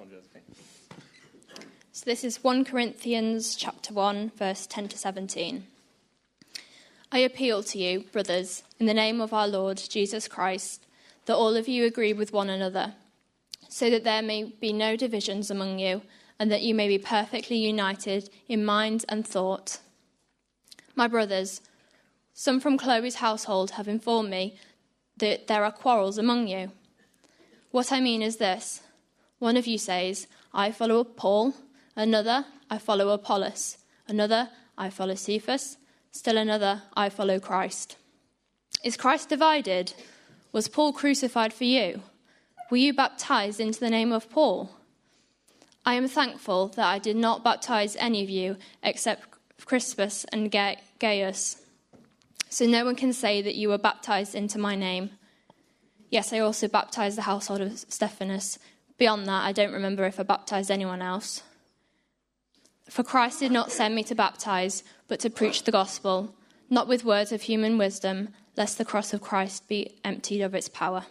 So this is 1 Corinthians chapter 1, verse 10 to 17. I appeal to you, brothers, in the name of our Lord Jesus Christ, that all of you agree with one another, so that there may be no divisions among you, and that you may be perfectly united in mind and thought. My brothers, some from Chloe's household have informed me that there are quarrels among you. What I mean is this. One of you says, I follow Paul, another, I follow Apollos, another, I follow Cephas, still another, I follow Christ. Is Christ divided? Was Paul crucified for you? Were you baptized into the name of Paul? I am thankful that I did not baptize any of you except Crispus and Gaius, so no one can say that you were baptized into my name. Yes, I also baptized the household of Stephanas. Beyond that, I don't remember if I baptized anyone else. For Christ did not send me to baptize, but to preach the gospel, not with words of human wisdom, lest the cross of Christ be emptied of its power.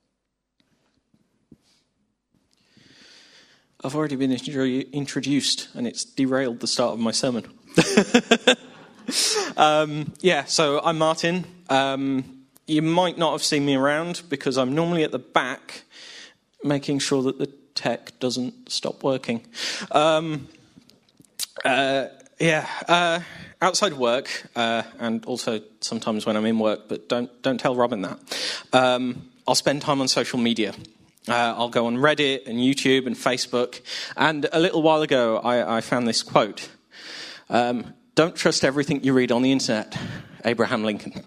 I've already been introduced, and it's derailed the start of my sermon. So I'm Martin. You might not have seen me around because I'm normally at the back making sure that the tech doesn't stop working. Outside of work, and also sometimes when I'm in work, but don't tell Robin that. I'll spend time on social media. I'll go on Reddit and YouTube and Facebook. And a little while ago, I found this quote. Don't trust everything you read on the internet, Abraham Lincoln.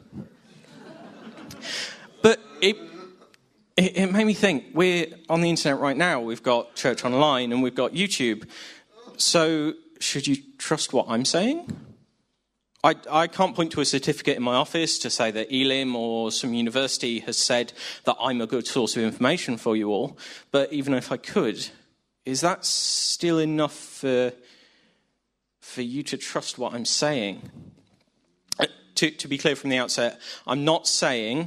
But it made me think, we're on the internet right now. We've got Church Online and we've got YouTube. So should you trust what I'm saying? I can't point to a certificate in my office to say that Elim or some university has said that I'm a good source of information for you all. But even if I could, is that still enough for you to trust what I'm saying? To be clear from the outset, I'm not saying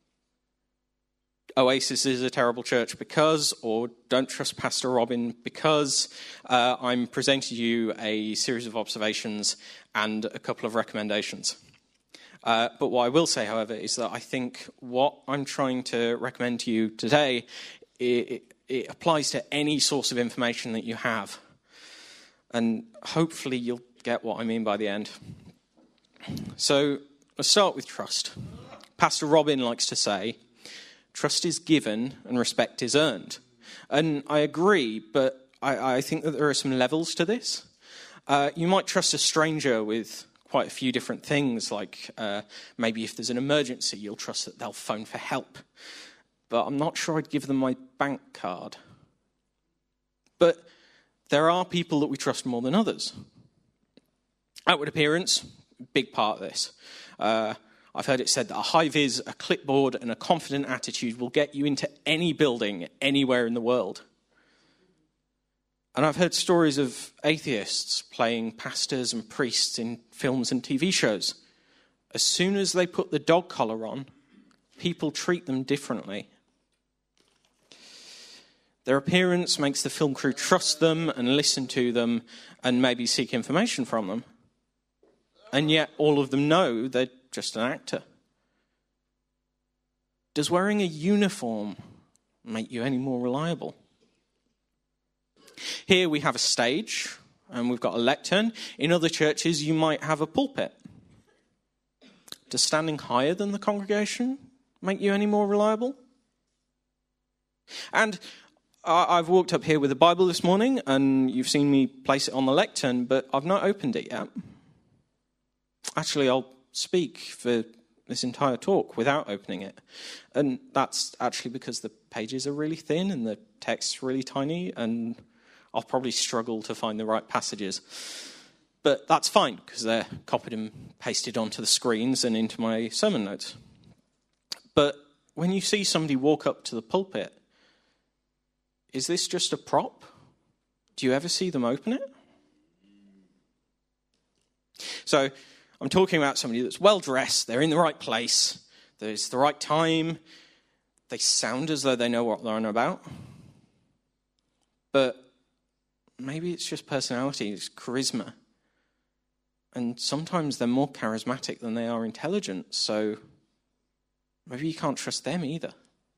Oasis is a terrible church because, or don't trust Pastor Robin because. I'm presenting you a series of observations and a couple of recommendations. But what I will say, however, is that I think what I'm trying to recommend to you today, it applies to any source of information that you have. And hopefully you'll get what I mean by the end. So let's start with trust. Pastor Robin likes to say, trust is given and respect is earned. And I agree, but I think that there are some levels to this. You might trust a stranger with quite a few different things, like maybe if there's an emergency, you'll trust that they'll phone for help. But I'm not sure I'd give them my bank card. But there are people that we trust more than others. Outward appearance, big part of this. I've heard it said that a high-vis, a clipboard, and a confident attitude will get you into any building anywhere in the world. And I've heard stories of atheists playing pastors and priests in films and TV shows. As soon as they put the dog collar on, people treat them differently. Their appearance makes the film crew trust them and listen to them and maybe seek information from them. And yet all of them know they're just an actor. Does wearing a uniform make you any more reliable? Here we have a stage and we've got a lectern. In other churches you might have a pulpit. Does standing higher than the congregation make you any more reliable? And I've walked up here with a Bible this morning and you've seen me place it on the lectern, but I've not opened it yet. Actually, I'll speak for this entire talk without opening it. And that's actually because the pages are really thin and the text's really tiny, and I'll probably struggle to find the right passages. But that's fine, because they're copied and pasted onto the screens and into my sermon notes. But when you see somebody walk up to the pulpit, is this just a prop? Do you ever see them open it? So I'm talking about somebody that's well-dressed, they're in the right place, there's the right time, they sound as though they know what they're on about. But maybe it's just personality, it's charisma. And sometimes they're more charismatic than they are intelligent, so maybe you can't trust them either.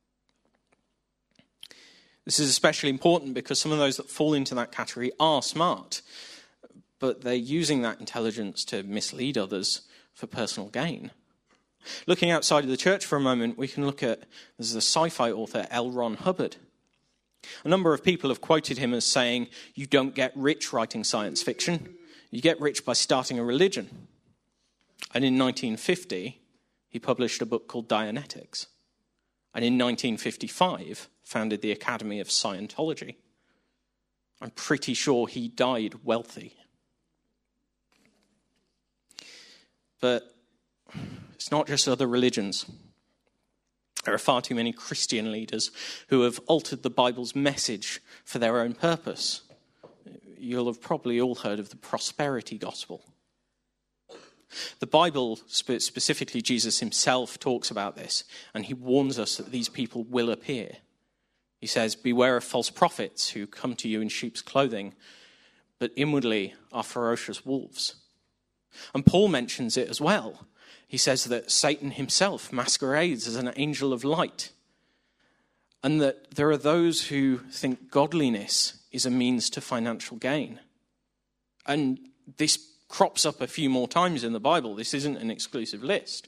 This is especially important because some of those that fall into that category are smart, but they're using that intelligence to mislead others for personal gain. Looking outside of the church for a moment, we can look at, there's a sci-fi author, L. Ron Hubbard. A number of people have quoted him as saying, you don't get rich writing science fiction, you get rich by starting a religion. And in 1950, he published a book called Dianetics. And in 1955, founded the Academy of Scientology. I'm pretty sure he died wealthy. But it's not just other religions. There are far too many Christian leaders who have altered the Bible's message for their own purpose. You'll have probably all heard of the prosperity gospel. The Bible, specifically Jesus himself, talks about this, and he warns us that these people will appear. He says, beware of false prophets who come to you in sheep's clothing, but inwardly are ferocious wolves. And Paul mentions it as well. He says that Satan himself masquerades as an angel of light, and that there are those who think godliness is a means to financial gain. And this crops up a few more times in the Bible. This isn't an exclusive list.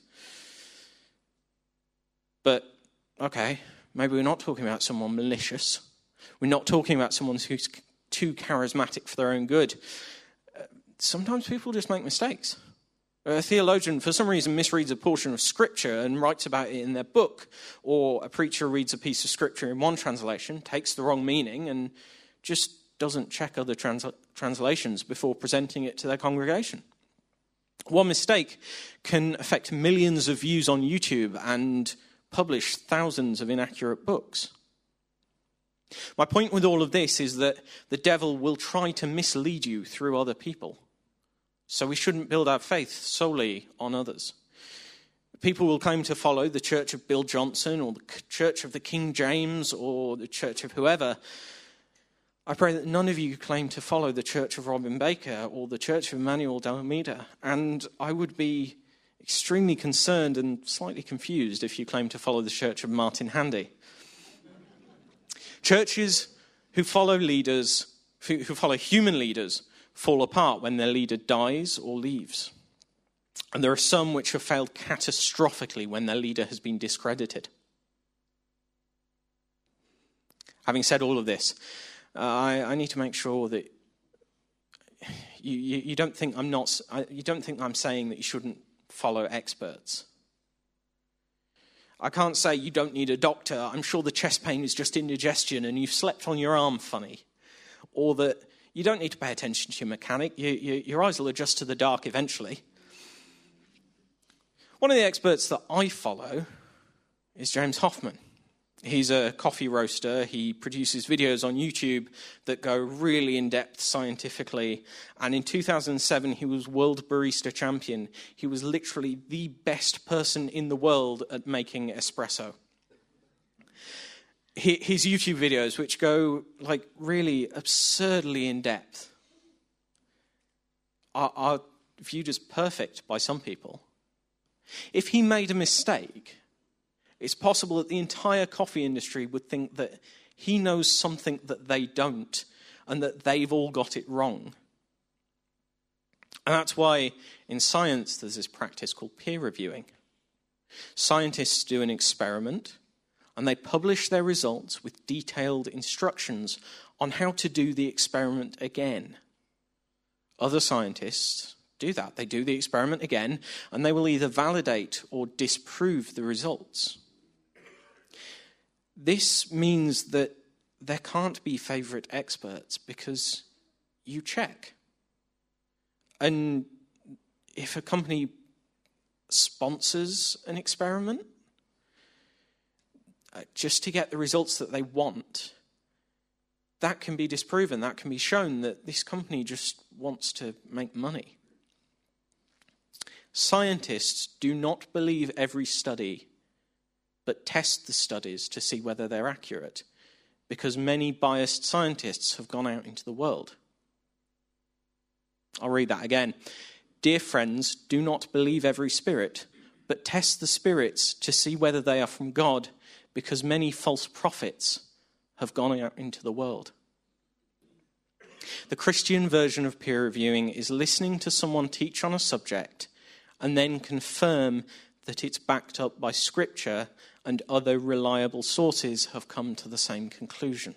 But, okay, maybe we're not talking about someone malicious. We're not talking about someone who's too charismatic for their own good. Sometimes people just make mistakes. A theologian, for some reason, misreads a portion of Scripture and writes about it in their book. Or a preacher reads a piece of Scripture in one translation, takes the wrong meaning, and just doesn't check other translations before presenting it to their congregation. One mistake can affect millions of views on YouTube and publish thousands of inaccurate books. My point with all of this is that the devil will try to mislead you through other people. So we shouldn't build our faith solely on others. People will claim to follow the church of Bill Johnson or the church of the King James or the church of whoever. I pray that none of you claim to follow the church of Robin Baker or the church of Emmanuel de Almeida. And I would be extremely concerned and slightly confused if you claim to follow the church of Martin Handy. Churches who follow leaders, who follow human leaders, fall apart when their leader dies or leaves. And there are some which have failed catastrophically when their leader has been discredited. Having said all of this, I need to make sure that you don't think I'm saying that you shouldn't follow experts. I can't say you don't need a doctor. I'm sure the chest pain is just indigestion and you've slept on your arm funny. Or that you don't need to pay attention to your mechanic. Your eyes will adjust to the dark eventually. One of the experts that I follow is James Hoffman. He's a coffee roaster. He produces videos on YouTube that go really in-depth scientifically. And in 2007, he was world barista champion. He was literally the best person in the world at making espresso. His YouTube videos, which go like really absurdly in-depth, are viewed as perfect by some people. If he made a mistake, it's possible that the entire coffee industry would think that he knows something that they don't and that they've all got it wrong. And that's why in science there's this practice called peer reviewing. Scientists do an experiment and they publish their results with detailed instructions on how to do the experiment again. Other scientists do that. They do the experiment again and they will either validate or disprove the results. This means that there can't be favourite experts because you check. And if a company sponsors an experiment just to get the results that they want, that can be disproven. That can be shown that this company just wants to make money. Scientists do not believe every study, but test the studies to see whether they're accurate, because many biased scientists have gone out into the world. I'll read that again. Dear friends, do not believe every spirit, but test the spirits to see whether they are from God, because many false prophets have gone out into the world. The Christian version of peer reviewing is listening to someone teach on a subject and then confirm that it's backed up by Scripture and other reliable sources have come to the same conclusion.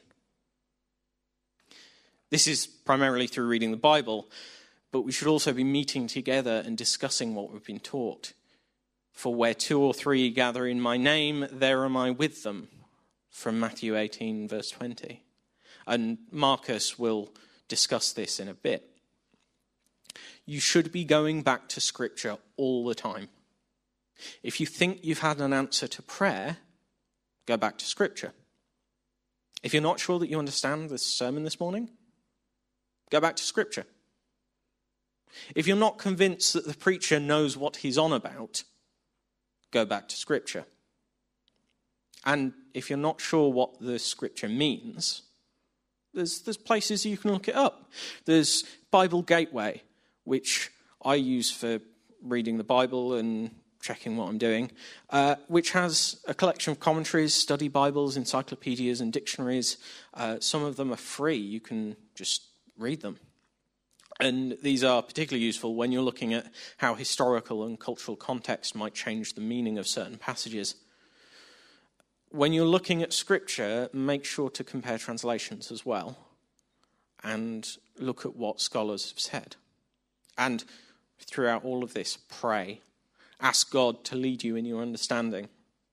This is primarily through reading the Bible, but we should also be meeting together and discussing what we've been taught. For where 2 or 3 gather in my name, there am I with them, from Matthew 18, verse 20. And Marcus will discuss this in a bit. You should be going back to Scripture all the time. If you think you've had an answer to prayer, go back to Scripture. If you're not sure that you understand this sermon this morning, go back to Scripture. If you're not convinced that the preacher knows what he's on about, go back to Scripture. And if you're not sure what the Scripture means, there's places you can look it up. There's Bible Gateway, which I use for reading the Bible and checking what I'm doing, which has a collection of commentaries, study Bibles, encyclopedias, and dictionaries. Some of them are free. You can just read them. And these are particularly useful when you're looking at how historical and cultural context might change the meaning of certain passages. When you're looking at Scripture, make sure to compare translations as well and look at what scholars have said. And throughout all of this, pray. Ask God to lead you in your understanding.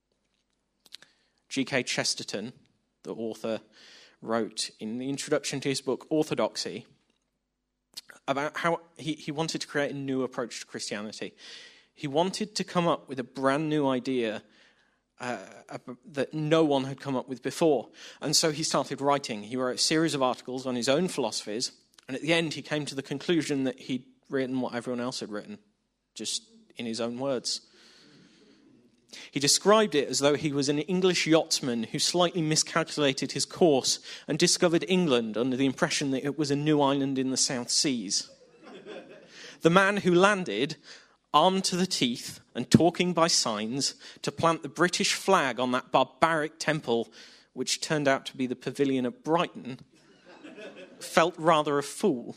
G.K. Chesterton, the author, wrote in the introduction to his book, Orthodoxy, about how he wanted to create a new approach to Christianity. He wanted to come up with a brand new idea that no one had come up with before. And so he started writing. He wrote a series of articles on his own philosophies, and at the end he came to the conclusion that he'd written what everyone else had written, just in his own words. He described it as though he was an English yachtsman who slightly miscalculated his course and discovered England under the impression that it was a new island in the South Seas. The man who landed, armed to the teeth and talking by signs, to plant the British flag on that barbaric temple, which turned out to be the pavilion at Brighton, felt rather a fool.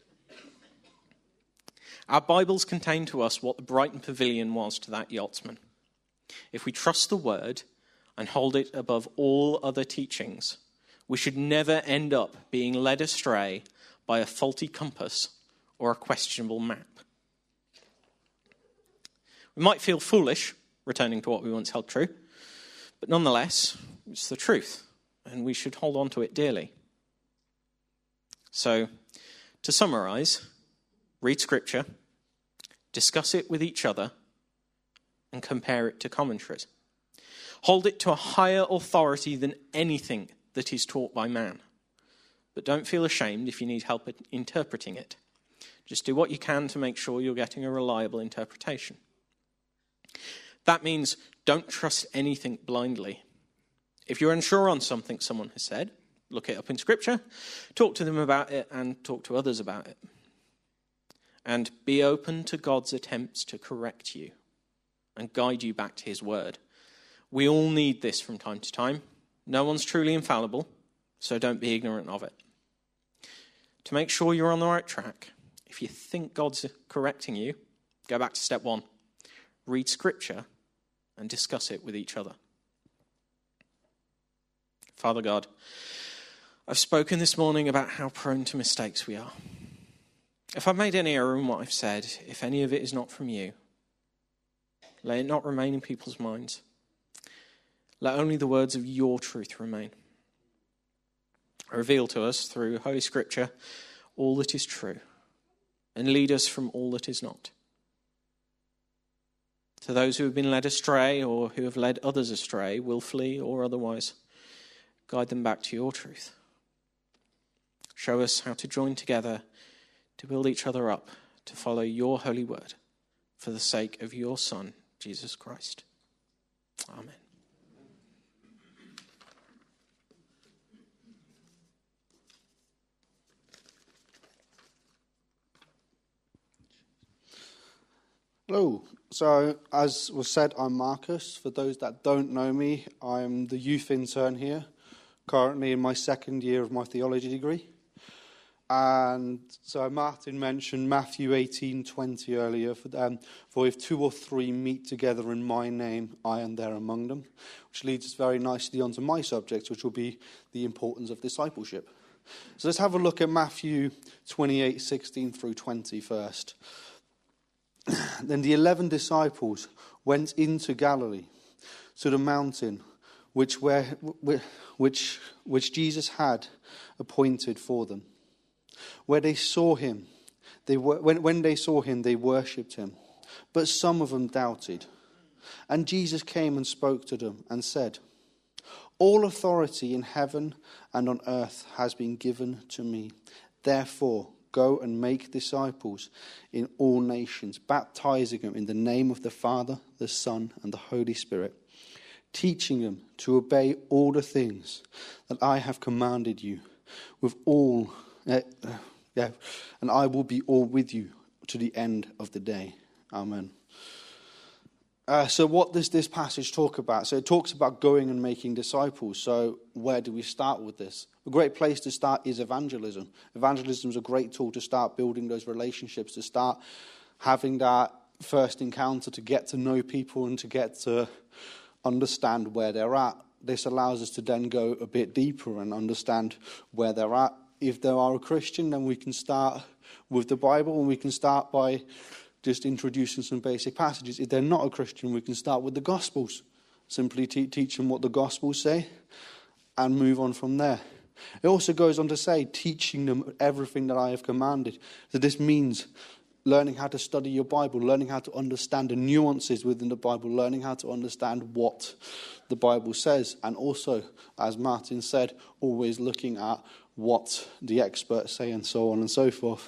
Our Bibles contain to us what the Brighton pavilion was to that yachtsman. If we trust the word and hold it above all other teachings, we should never end up being led astray by a faulty compass or a questionable map. We might feel foolish returning to what we once held true, but nonetheless, it's the truth, and we should hold on to it dearly. So, to summarize, read Scripture, discuss it with each other, and compare it to commentaries. Hold it to a higher authority than anything that is taught by man. But don't feel ashamed if you need help interpreting it. Just do what you can to make sure you're getting a reliable interpretation. That means don't trust anything blindly. If you're unsure on something someone has said, look it up in Scripture, talk to them about it, and talk to others about it. And be open to God's attempts to correct you and guide you back to his word. We all need this from time to time. No one's truly infallible, so don't be ignorant of it. To make sure you're on the right track, if you think God's correcting you, go back to step 1. Read Scripture and discuss it with each other. Father God, I've spoken this morning about how prone to mistakes we are. If I've made any error in what I've said, if any of it is not from you, let it not remain in people's minds. Let only the words of your truth remain. Reveal to us through Holy Scripture all that is true, and lead us from all that is not. To those who have been led astray or who have led others astray, willfully or otherwise, guide them back to your truth. Show us how to join together to build each other up, to follow your holy word, for the sake of your Son, Jesus Christ. Amen. Hello. So, as was said, I'm Marcus. For those that don't know me, I'm the youth intern here, currently in my second year of my theology degree. And so Martin mentioned Matthew 18:20 earlier, for if two or three meet together in my name, I am there among them, which leads us very nicely onto my subject, which will be the importance of discipleship. So let's have a look at Matthew 28:16 through 20 first. Then the 11 disciples went into Galilee, to the mountain which Jesus had appointed for them. When they saw him, they worshipped him, but some of them doubted. And Jesus came and spoke to them and said, "All authority in heaven and on earth has been given to me. Therefore, go and make disciples in all nations, baptizing them in the name of the Father, the Son, and the Holy Spirit, teaching them to obey all the things that I have commanded you. And I will be all with you to the end of the day." Amen. So what does this passage talk about? So it talks about going and making disciples. So where do we start with this? A great place to start is evangelism. Evangelism is a great tool to start building those relationships, to start having that first encounter, to get to know people and to get to understand where they're at. This allows us to then go a bit deeper and understand where they're at. If they are a Christian, then we can start with the Bible, and we can start by just introducing some basic passages. If they're not a Christian, we can start with the Gospels. Simply teach them what the Gospels say and move on from there. It also goes on to say, teaching them everything that I have commanded. So this means learning how to study your Bible, learning how to understand the nuances within the Bible, learning how to understand what the Bible says. And also, as Martin said, always looking at what the experts say and so on and so forth.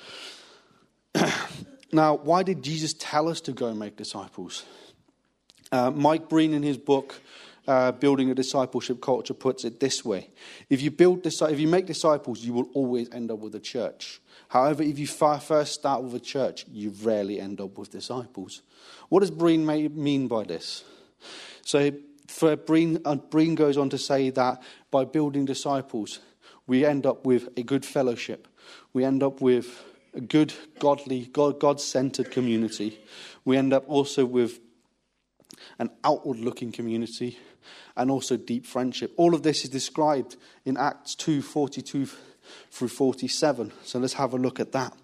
Now, why did Jesus tell us to go and make disciples? Mike Breen, in his book, Building a Discipleship Culture, puts it this way. If you make disciples, you will always end up with a church. However, if you first start with a church, you rarely end up with disciples. What does Breen mean by this? So Breen goes on to say that by building disciples, we end up with a good fellowship. We end up with a good, godly, God-centered community. We end up also with an outward-looking community and also deep friendship. All of this is described in Acts 2:42 through 47. So let's have a look at that.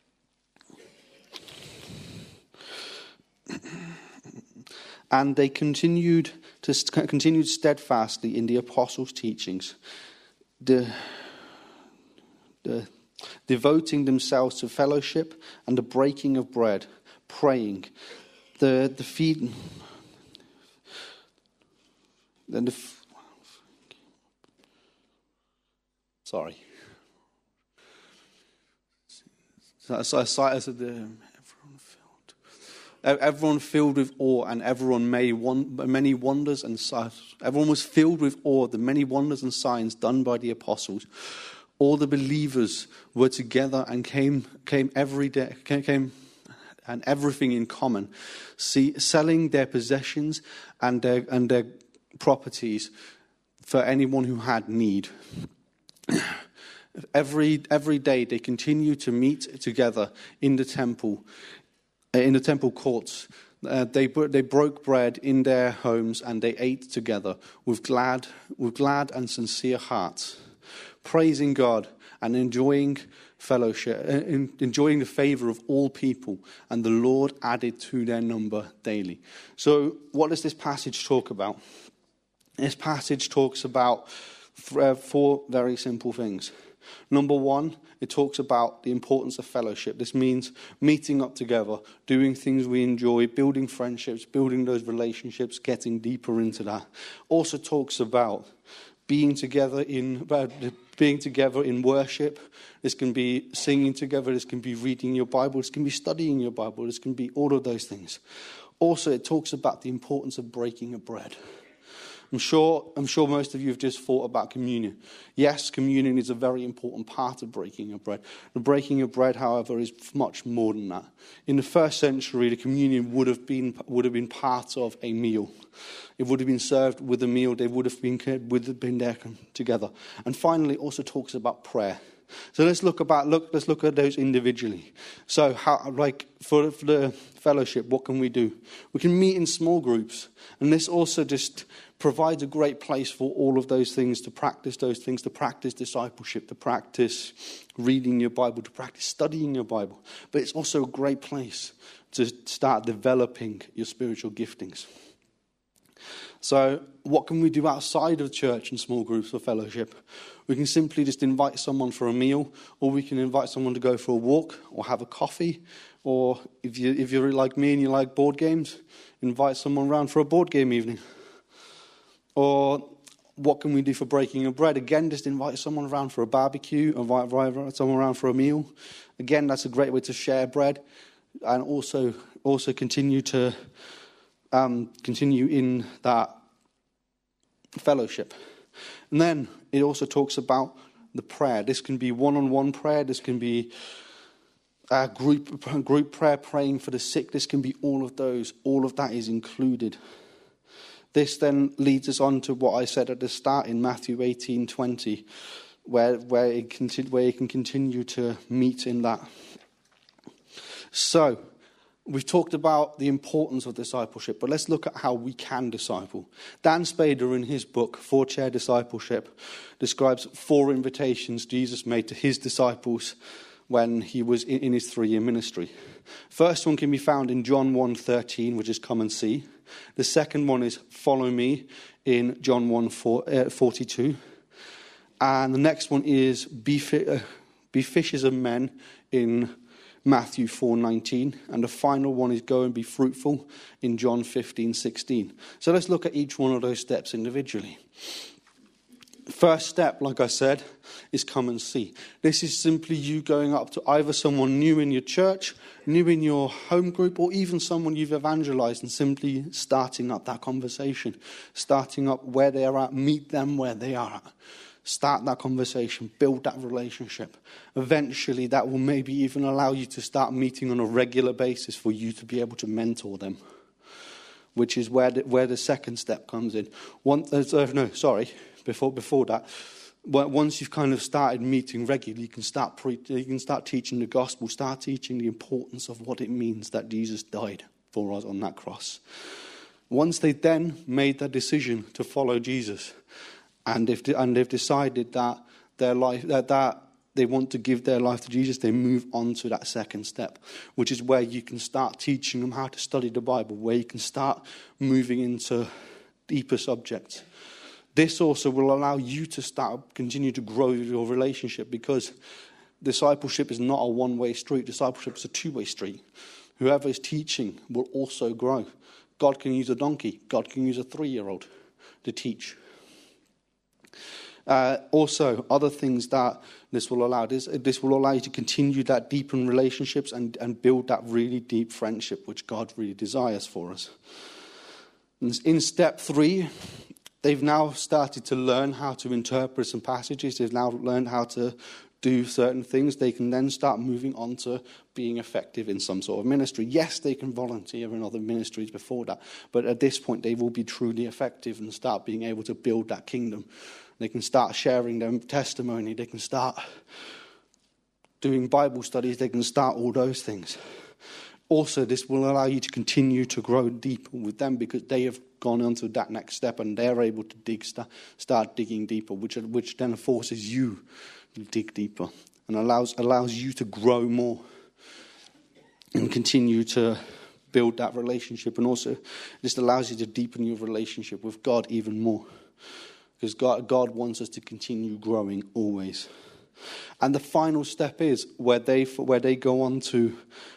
And they continued steadfastly in the apostles' teachings, devoting themselves to fellowship and the breaking of bread, praying, everyone filled with awe, and everyone many wonders and signs. Everyone was filled with awe, the many wonders and signs done by the apostles. All the believers were together and came every day, and everything in common, selling their possessions and their properties for anyone who had need. Every day they continued to meet together in the temple courts. They broke bread in their homes, and they ate together with glad and sincere hearts, praising God and enjoying fellowship, enjoying the favor of all people, and the Lord added to their number daily. So what does this passage talk about? This passage talks about four very simple things. Number one, it talks about the importance of fellowship. This means meeting up together, doing things we enjoy, building friendships, building those relationships, getting deeper into that. Also talks about being together in worship. This can be singing together. This can be reading your Bible. This can be studying your Bible. This can be all of those things. Also, it talks about the importance of breaking of bread. I'm sure most of you have just thought about communion. Yes, communion is a very important part of breaking of bread. The breaking of bread, however, is much more than that. In the first century, the communion would have been part of a meal. It would have been served with a meal. They would have been there together. And finally, it also talks about prayer. So let's look at those individually. So, for the fellowship, what can we do? We can meet in small groups, and this also just provides a great place for all of those things, to practice discipleship, to practice reading your Bible, to practice studying your Bible. But it's also a great place to start developing your spiritual giftings. So what can we do outside of church and small groups or fellowship? We can simply just invite someone for a meal, or we can invite someone to go for a walk or have a coffee. Or if you're like me and you like board games, invite someone around for a board game evening. Or what can we do for breaking of bread? Again, just invite someone around for a barbecue, invite someone around for a meal. Again, that's a great way to share bread, and also continue in that fellowship. And then it also talks about the prayer. This can be one-on-one prayer. This can be group prayer, praying for the sick. This can be all of those. All of that is included. This then leads us on to what I said at the start in Matthew 18:20, where you can continue to meet in that. So, we've talked about the importance of discipleship, but let's look at how we can disciple. Dan Spader, in his book, 4-Chair Discipleship, describes 4 invitations Jesus made to his disciples when he was in his 3-year ministry. First one can be found in John 1:13, which is come and see. The second one is follow me in John 1:42. And the next one is be fishers of men in Matthew 4:19, and the final one is go and be fruitful in John 15:16. So let's look at each one of those steps individually. First step, like I said, is come and see. This is simply you going up to either someone new in your church, new in your home group, or even someone you've evangelized, and simply starting up that conversation, starting up where they are at, meet them where they are at. Start that conversation, build that relationship. Eventually, that will maybe even allow you to start meeting on a regular basis for you to be able to mentor them, which is where the second step comes in. Before that, once you've kind of started meeting regularly, you can start teaching the gospel, start teaching the importance of what it means that Jesus died for us on that cross. Once they then made that decision to follow Jesus, and they've decided that their life that they want to give their life to Jesus, they move on to that second step, which is where you can start teaching them how to study the Bible, where you can start moving into deeper subjects. This also will allow you to continue to grow your relationship, because discipleship is not a one-way street. Discipleship is a two-way street. Whoever is teaching will also grow. God can use a donkey. God can use a 3-year-old to teach. Also, other things that this will allow you to continue that deepen relationships and build that really deep friendship which God really desires for us. And in step 3, they've now started to learn how to interpret some passages. They've now learned how to do certain things. They can then start moving on to being effective in some sort of ministry. Yes, they can volunteer in other ministries before that, but at this point they will be truly effective and start being able to build that kingdom. They can start sharing their testimony. They can start doing Bible studies. They can start all those things. Also, this will allow you to continue to grow deeper with them, because they have gone on to that next step and they're able to start digging deeper, which then forces you to dig deeper and allows you to grow more and continue to build that relationship. And also, this allows you to deepen your relationship with God even more, because God wants us to continue growing always. And the final step is where they go on to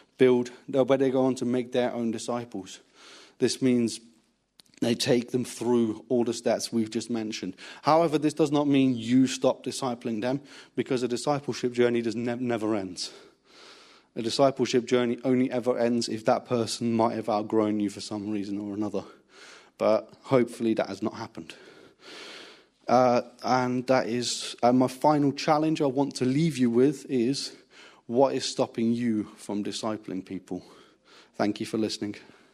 make their own disciples. This means they take them through all the steps we've just mentioned. However, this does not mean you stop discipling them, because a discipleship journey never ends. A discipleship journey only ever ends if that person might have outgrown you for some reason or another. but hopefully that has not happened. And that is my final challenge I want to leave you with is, what is stopping you from discipling people? Thank you for listening.